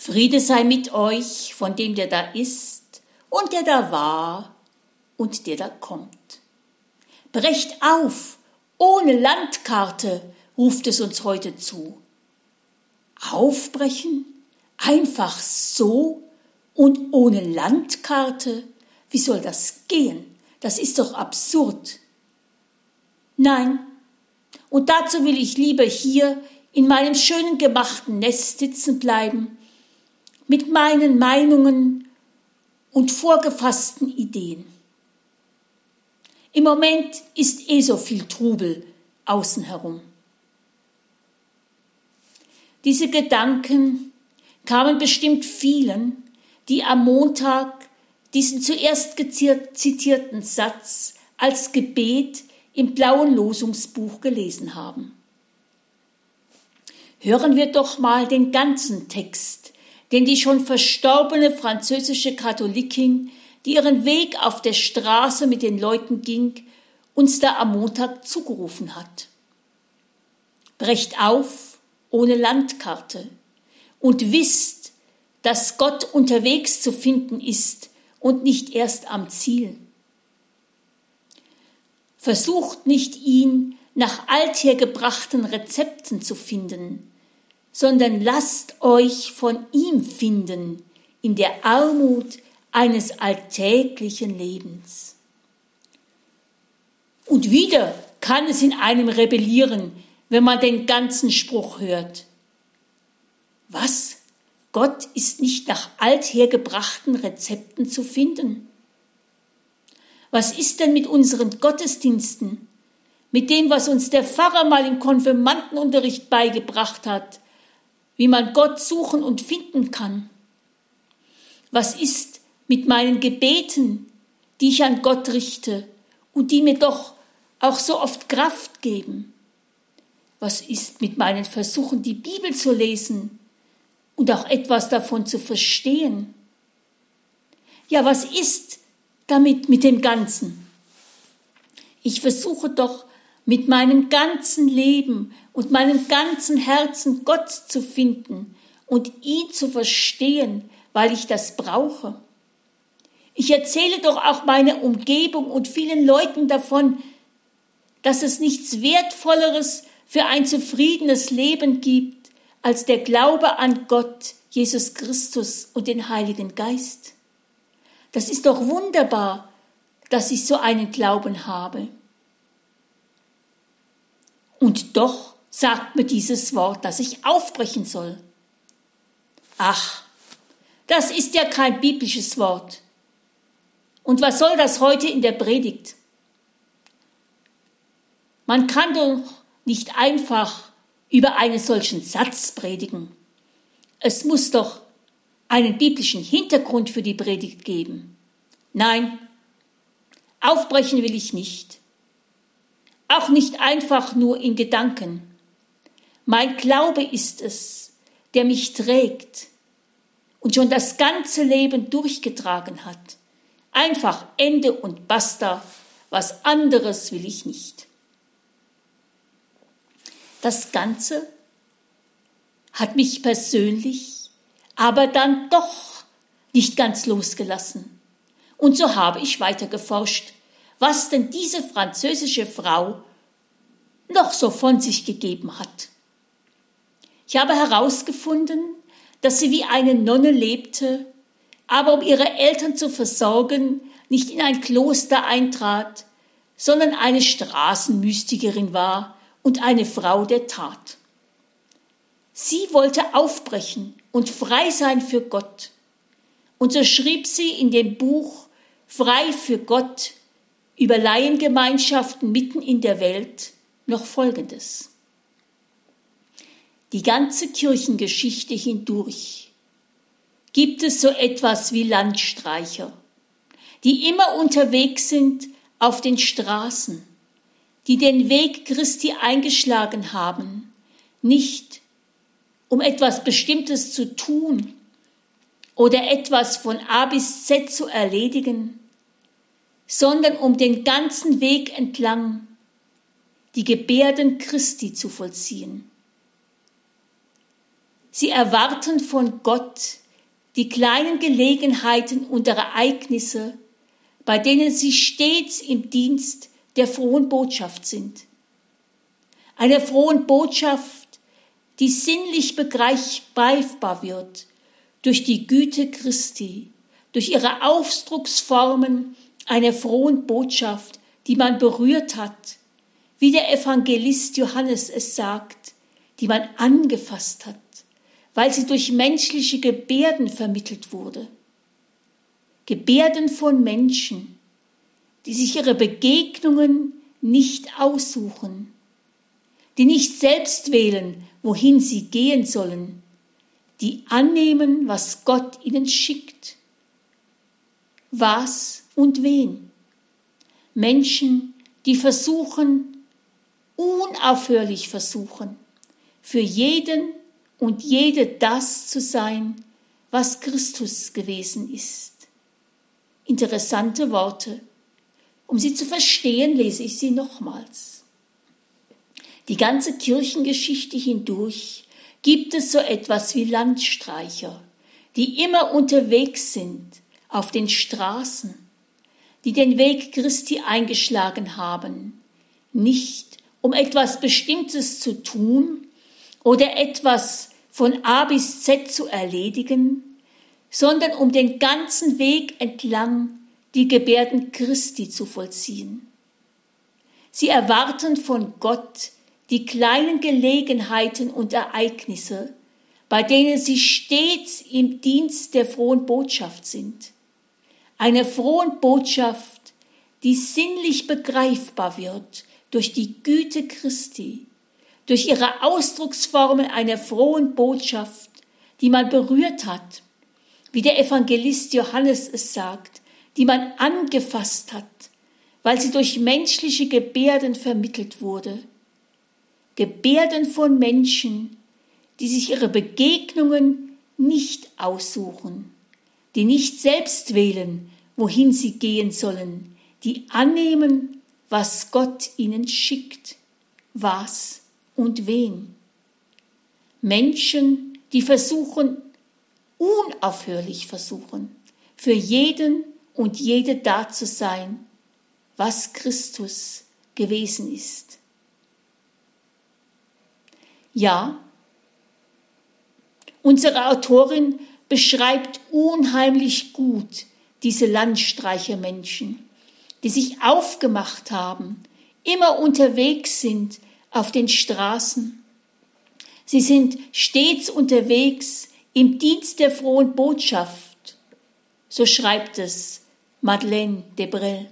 Friede sei mit euch von dem, der da ist und der da war und der da kommt. Brecht auf, ohne Landkarte, ruft es uns heute zu. Aufbrechen? Einfach so und ohne Landkarte? Wie soll das gehen? Das ist doch absurd. Nein, und dazu will ich lieber hier in meinem schönen gemachten Nest sitzen bleiben, mit meinen Meinungen und vorgefassten Ideen. Im Moment ist so viel Trubel außen herum. Diese Gedanken kamen bestimmt vielen, die am Montag diesen zuerst zitierten Satz als Gebet im blauen Losungsbuch gelesen haben. Hören wir doch mal den ganzen Text, den die schon verstorbene französische Katholikin, die ihren Weg auf der Straße mit den Leuten ging, uns da am Montag zugerufen hat. Brecht auf ohne Landkarte und wisst, dass Gott unterwegs zu finden ist und nicht erst am Ziel. Versucht nicht, ihn nach althergebrachten Rezepten zu finden, sondern lasst euch von ihm finden in der Armut eines alltäglichen Lebens. Und wieder kann es in einem rebellieren, wenn man den ganzen Spruch hört. Was? Gott ist nicht nach althergebrachten Rezepten zu finden? Was ist denn mit unseren Gottesdiensten, mit dem, was uns der Pfarrer mal im Konfirmandenunterricht beigebracht hat, wie man Gott suchen und finden kann? Was ist mit meinen Gebeten, die ich an Gott richte und die mir doch auch so oft Kraft geben? Was ist mit meinen Versuchen, die Bibel zu lesen und auch etwas davon zu verstehen? Ja, was ist damit mit dem Ganzen? Ich versuche doch mit meinem ganzen Leben und meinem ganzen Herzen Gott zu finden und ihn zu verstehen, weil ich das brauche. Ich erzähle doch auch meiner Umgebung und vielen Leuten davon, dass es nichts Wertvolleres für ein zufriedenes Leben gibt, als der Glaube an Gott, Jesus Christus und den Heiligen Geist. Das ist doch wunderbar, dass ich so einen Glauben habe. Und doch sagt mir dieses Wort, dass ich aufbrechen soll. Ach, das ist ja kein biblisches Wort. Und was soll das heute in der Predigt? Man kann doch nicht einfach über einen solchen Satz predigen. Es muss doch einen biblischen Hintergrund für die Predigt geben. Nein, aufbrechen will ich nicht. Auch nicht einfach nur in Gedanken. Mein Glaube ist es, der mich trägt und schon das ganze Leben durchgetragen hat. Einfach Ende und basta, was anderes will ich nicht. Das Ganze hat mich persönlich aber dann doch nicht ganz losgelassen. Und so habe ich weiter geforscht, was denn diese französische Frau noch so von sich gegeben hat. Ich habe herausgefunden, dass sie wie eine Nonne lebte, aber um ihre Eltern zu versorgen, nicht in ein Kloster eintrat, sondern eine Straßenmystikerin war und eine Frau der Tat. Sie wollte aufbrechen und frei sein für Gott. Und so schrieb sie in dem Buch Frei für Gott über Laiengemeinschaften mitten in der Welt noch Folgendes. Die ganze Kirchengeschichte hindurch gibt es so etwas wie Landstreicher, die immer unterwegs sind auf den Straßen, die den Weg Christi eingeschlagen haben, nicht um etwas Bestimmtes zu tun oder etwas von A bis Z zu erledigen, sondern um den ganzen Weg entlang die Gebärden Christi zu vollziehen. Sie erwarten von Gott die kleinen Gelegenheiten und Ereignisse, bei denen sie stets im Dienst der frohen Botschaft sind. Einer frohen Botschaft, die sinnlich begreifbar wird durch die Güte Christi, durch ihre Ausdrucksformen einer frohen Botschaft, die man berührt hat, wie der Evangelist Johannes es sagt, die man angefasst hat, weil sie durch menschliche Gebärden vermittelt wurde. Gebärden von Menschen, die sich ihre Begegnungen nicht aussuchen, die nicht selbst wählen, wohin sie gehen sollen, die annehmen, was Gott ihnen schickt. Was und wen? Menschen, die unaufhörlich versuchen, für jeden und jede das zu sein, was Christus gewesen ist. Interessante Worte. Um sie zu verstehen, lese ich sie nochmals. Die ganze Kirchengeschichte hindurch gibt es so etwas wie Landstreicher, die immer unterwegs sind auf den Straßen, die den Weg Christi eingeschlagen haben, nicht um etwas Bestimmtes zu tun oder etwas von A bis Z zu erledigen, sondern um den ganzen Weg entlang die Gebärden Christi zu vollziehen. Sie erwarten von Gott die kleinen Gelegenheiten und Ereignisse, bei denen sie stets im Dienst der frohen Botschaft sind. Einer frohen Botschaft, die sinnlich begreifbar wird durch die Güte Christi, durch ihre Ausdrucksformen einer frohen Botschaft, die man berührt hat, wie der Evangelist Johannes es sagt, die man angefasst hat, weil sie durch menschliche Gebärden vermittelt wurde. Gebärden von Menschen, die sich ihre Begegnungen nicht aussuchen, die nicht selbst wählen, wohin sie gehen sollen, die annehmen, was Gott ihnen schickt, was und wen. Menschen, die unaufhörlich versuchen, für jeden und jede da zu sein, was Christus gewesen ist. Ja, unsere Autorin beschreibt unheimlich gut diese Landstreichermenschen, die sich aufgemacht haben, immer unterwegs sind auf den Straßen. Sie sind stets unterwegs im Dienst der frohen Botschaft, so schreibt es Madeleine de Brel.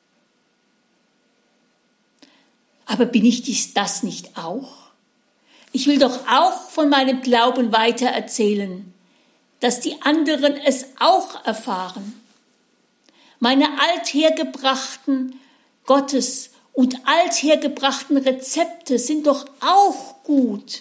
Aber bin ich das nicht auch? Ich will doch auch von meinem Glauben weiter erzählen, dass die anderen es auch erfahren. Meine althergebrachten Gottes- und althergebrachten Rezepte sind doch auch gut.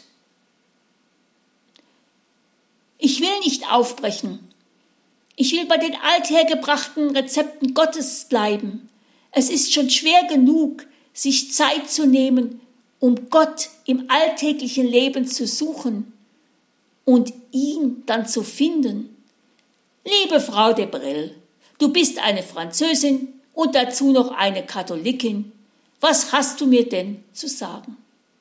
Ich will nicht aufbrechen. Ich will bei den althergebrachten Rezepten Gottes bleiben. Es ist schon schwer genug, sich Zeit zu nehmen, um Gott im alltäglichen Leben zu suchen und ihn dann zu finden. Liebe Frau de Brel, du bist eine Französin und dazu noch eine Katholikin. Was hast du mir denn zu sagen?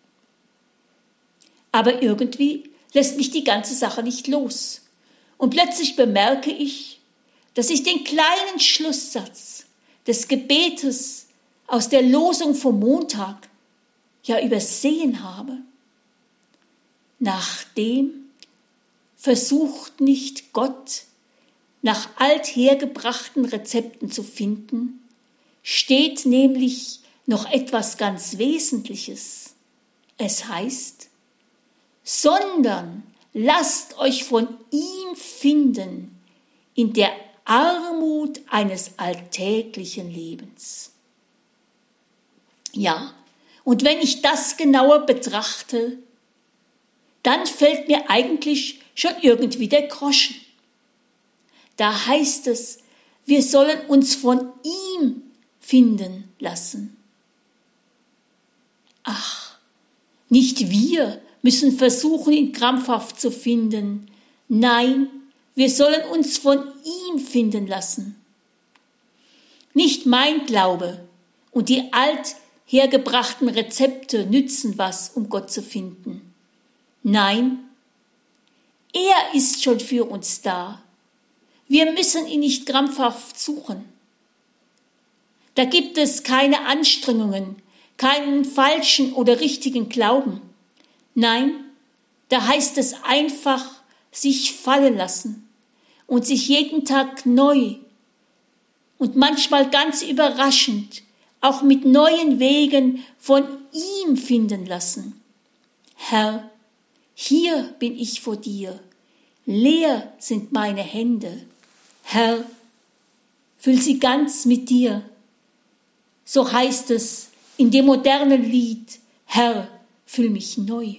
Aber irgendwie lässt mich die ganze Sache nicht los. Und plötzlich bemerke ich, dass ich den kleinen Schlusssatz des Gebetes aus der Losung vom Montag ja übersehen habe. Nachdem versucht nicht Gott, nach althergebrachten Rezepten zu finden, steht nämlich noch etwas ganz Wesentliches. Es heißt, sondern lasst euch von ihm finden in der Armut eines alltäglichen Lebens. Ja, und wenn ich das genauer betrachte, dann fällt mir eigentlich schon irgendwie der Groschen. Da heißt es, wir sollen uns von ihm finden lassen. Ach, nicht wir müssen versuchen, ihn krampfhaft zu finden. Nein, wir sollen uns von ihm finden lassen. Nicht mein Glaube und die althergebrachten Rezepte nützen was, um Gott zu finden. Nein, er ist schon für uns da. Wir müssen ihn nicht krampfhaft suchen. Da gibt es keine Anstrengungen, keinen falschen oder richtigen Glauben. Nein, da heißt es einfach, sich fallen lassen und sich jeden Tag neu und manchmal ganz überraschend auch mit neuen Wegen von ihm finden lassen. Herr, hier bin ich vor dir, leer sind meine Hände. Herr, füll sie ganz mit dir. So heißt es in dem modernen Lied, Herr, füll mich neu.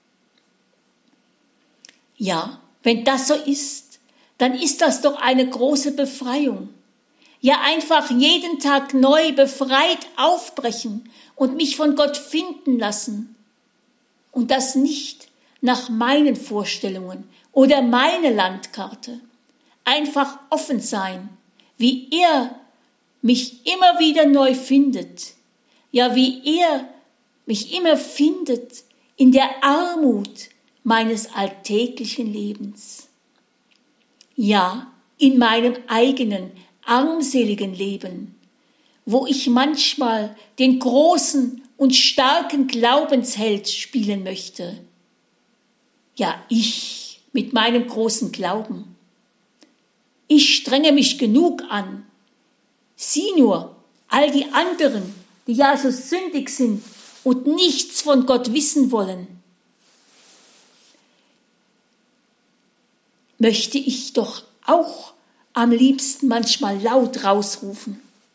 Ja, wenn das so ist, dann ist das doch eine große Befreiung. Ja, einfach jeden Tag neu befreit aufbrechen und mich von Gott finden lassen. Und das nicht nach meinen Vorstellungen oder meine Landkarte. Einfach offen sein, wie er mich immer wieder neu findet. Ja, wie er mich immer findet in der Armut meines alltäglichen Lebens. Ja, in meinem eigenen, armseligen Leben, wo ich manchmal den großen und starken Glaubensheld spielen möchte. Ja, ich mit meinem großen Glauben. Ich strenge mich genug an. Sieh nur, all die anderen, die ja so sündig sind und nichts von Gott wissen wollen, möchte ich doch auch am liebsten manchmal laut rausrufen.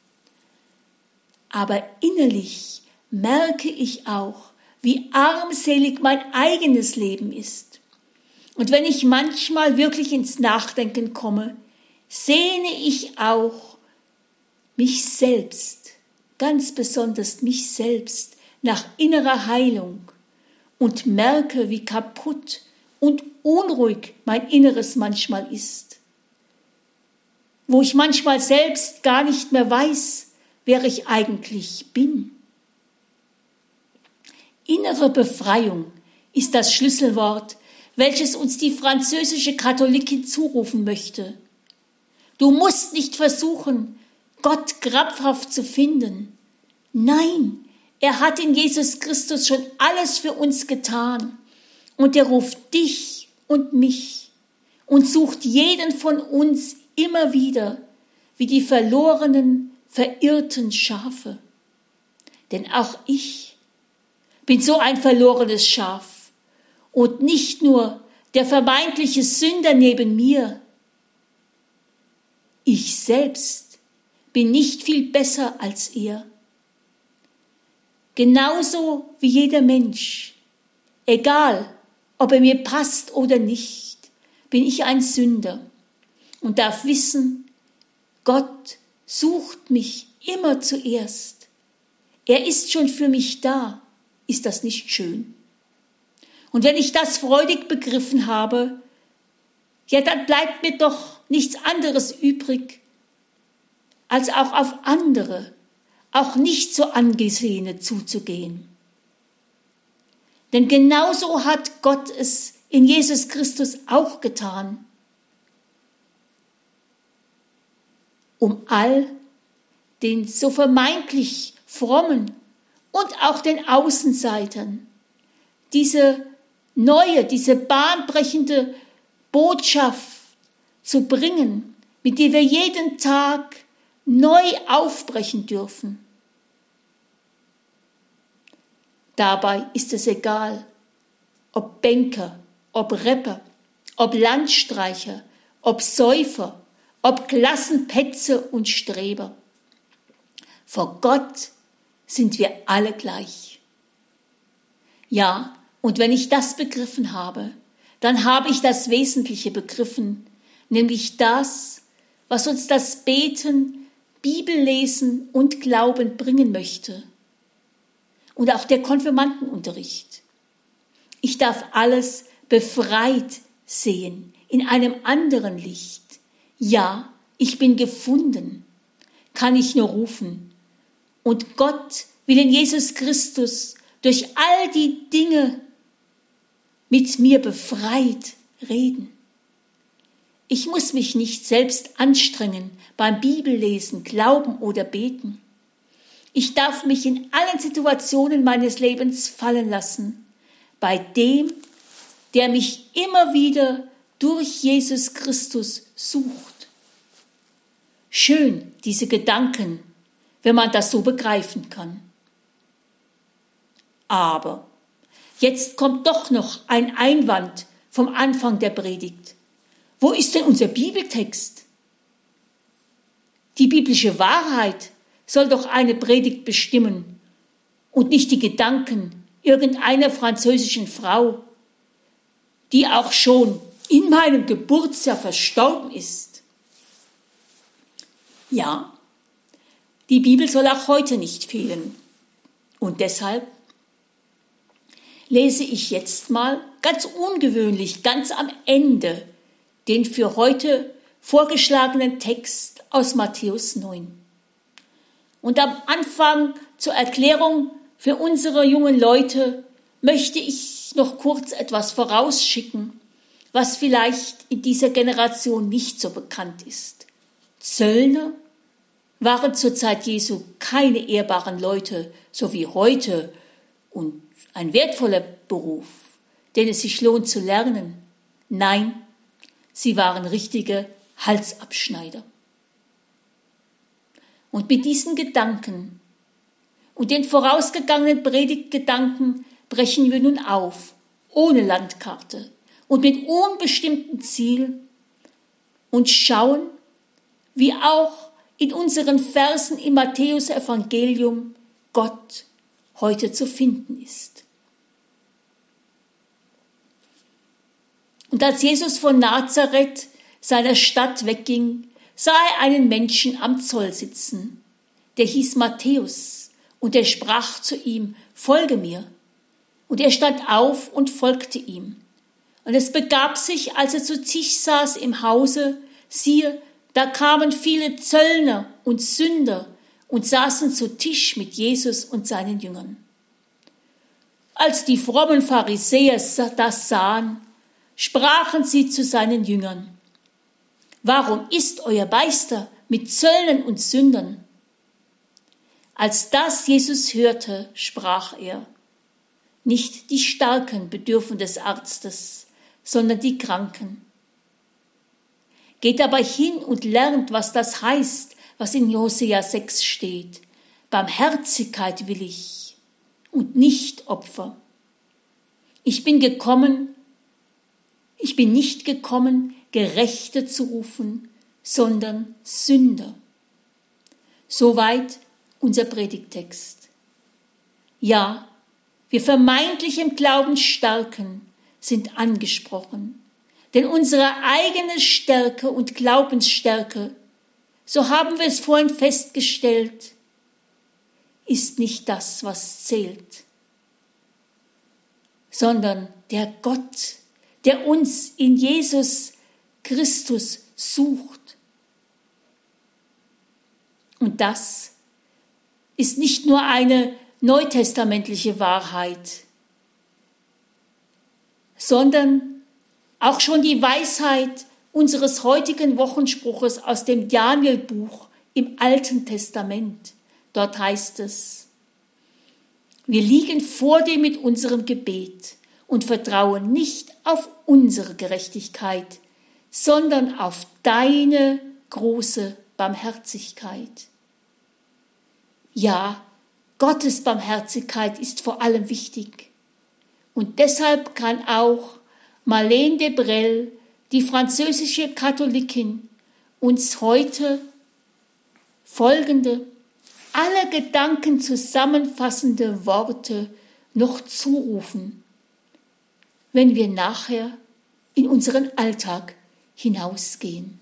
Aber innerlich merke ich auch, wie armselig mein eigenes Leben ist. Und wenn ich manchmal wirklich ins Nachdenken komme, sehne ich auch mich selbst, ganz besonders mich selbst, nach innerer Heilung und merke, wie kaputt und unruhig mein Inneres manchmal ist. Wo ich manchmal selbst gar nicht mehr weiß, wer ich eigentlich bin. Innere Befreiung ist das Schlüsselwort, welches uns die französische Katholikin zurufen möchte. Du musst nicht versuchen, Gott krampfhaft zu finden. Nein, er hat in Jesus Christus schon alles für uns getan. Und er ruft dich und mich und sucht jeden von uns immer wieder wie die verlorenen, verirrten Schafe. Denn auch ich bin so ein verlorenes Schaf und nicht nur der vermeintliche Sünder neben mir. Ich selbst bin nicht viel besser als er. Genauso wie jeder Mensch, egal ob er mir passt oder nicht, bin ich ein Sünder und darf wissen, Gott sucht mich immer zuerst. Er ist schon für mich da. Ist das nicht schön? Und wenn ich das freudig begriffen habe, ja, dann bleibt mir doch nichts anderes übrig, als auch auf andere, auch nicht so Angesehene zuzugehen. Denn genauso hat Gott es in Jesus Christus auch getan. Um all den so vermeintlich frommen und auch den Außenseitern diese neue, diese bahnbrechende Botschaft zu bringen, mit der wir jeden Tag neu aufbrechen dürfen. Dabei ist es egal, ob Banker, ob Rapper, ob Landstreicher, ob Säufer, ob Klassenpätze und Streber. Vor Gott sind wir alle gleich. Ja, und wenn ich das begriffen habe, dann habe ich das Wesentliche begriffen, nämlich das, was uns das Beten, Bibellesen und Glauben bringen möchte. Und auch der Konfirmandenunterricht. Ich darf alles befreit sehen, in einem anderen Licht. Ja, ich bin gefunden, kann ich nur rufen. Und Gott will in Jesus Christus durch all die Dinge mit mir befreit reden. Ich muss mich nicht selbst anstrengen beim Bibellesen, Glauben oder Beten. Ich darf mich in allen Situationen meines Lebens fallen lassen, bei dem, der mich immer wieder durch Jesus Christus sucht. Schön, diese Gedanken, wenn man das so begreifen kann. Aber jetzt kommt doch noch ein Einwand vom Anfang der Predigt. Wo ist denn unser Bibeltext? Die biblische Wahrheit soll doch eine Predigt bestimmen und nicht die Gedanken irgendeiner französischen Frau, die auch schon in meinem Geburtsjahr verstorben ist. Ja, die Bibel soll auch heute nicht fehlen. Und deshalb lese ich jetzt mal ganz ungewöhnlich, ganz am Ende, den für heute vorgeschlagenen Text aus Matthäus 9. Und am Anfang zur Erklärung für unsere jungen Leute möchte ich noch kurz etwas vorausschicken, was vielleicht in dieser Generation nicht so bekannt ist. Zöllner waren zur Zeit Jesu keine ehrbaren Leute, so wie heute, und ein wertvoller Beruf, den es sich lohnt zu lernen. Nein, sie waren richtige Halsabschneider. Und mit diesen Gedanken und den vorausgegangenen Predigtgedanken brechen wir nun auf, ohne Landkarte und mit unbestimmtem Ziel und schauen, wie auch in unseren Versen im Matthäus-Evangelium Gott heute zu finden ist. Und als Jesus von Nazareth, seiner Stadt, wegging, sah er einen Menschen am Zoll sitzen. Der hieß Matthäus und er sprach zu ihm, folge mir. Und er stand auf und folgte ihm. Und es begab sich, als er zu Tisch saß im Hause, siehe, da kamen viele Zöllner und Sünder und saßen zu Tisch mit Jesus und seinen Jüngern. Als die frommen Pharisäer das sahen, sprachen sie zu seinen Jüngern, warum isst euer Meister mit Zöllnern und Sündern? Als das Jesus hörte, sprach er, nicht die Starken bedürfen des Arztes, sondern die Kranken. Geht aber hin und lernt, was das heißt, was in Hosea 6 steht. Barmherzigkeit will ich und nicht Opfer. Ich bin nicht gekommen, Gerechte zu rufen, sondern Sünder. Soweit unser Predigttext. Ja, wir vermeintlich im Glauben Starken sind angesprochen, denn unsere eigene Stärke und Glaubensstärke, so haben wir es vorhin festgestellt, ist nicht das, was zählt, sondern der Gott, der uns in Jesus Christus sucht. Und das ist nicht nur eine neutestamentliche Wahrheit, sondern auch schon die Weisheit unseres heutigen Wochenspruches aus dem Daniel-Buch im Alten Testament. Dort heißt es, wir liegen vor dir mit unserem Gebet und vertrauen nicht auf unsere Gerechtigkeit, sondern auf deine große Barmherzigkeit. Ja, Gottes Barmherzigkeit ist vor allem wichtig. Und deshalb kann auch Marlene de Brel, die französische Katholikin, uns heute folgende, alle Gedanken zusammenfassende Worte noch zurufen, wenn wir nachher in unseren Alltag hinausgehen.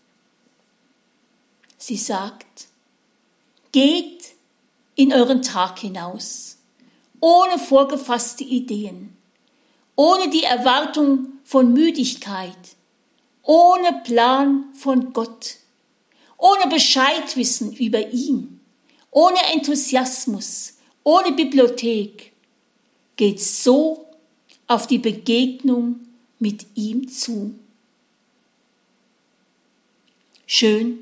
Sie sagt, geht in euren Tag hinaus, ohne vorgefasste Ideen ohne die Erwartung von Müdigkeit, ohne Plan von Gott, ohne Bescheidwissen über ihn, ohne Enthusiasmus, ohne Bibliothek, geht so auf die Begegnung mit ihm zu. Schön,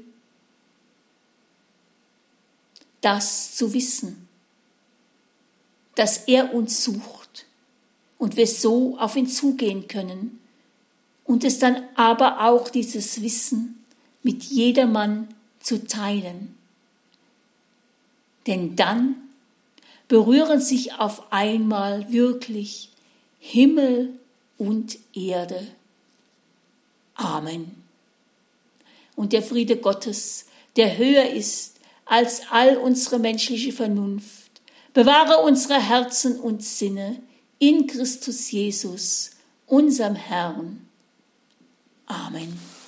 das zu wissen, dass er uns sucht und wir so auf ihn zugehen können und es dann aber auch dieses Wissen mit jedermann zu teilen. Denn dann berühren sich auf einmal wirklich Himmel und Erde. Amen. Und der Friede Gottes, der höher ist als all unsere menschliche Vernunft, bewahre unsere Herzen und Sinne in Christus Jesus, unserem Herrn. Amen.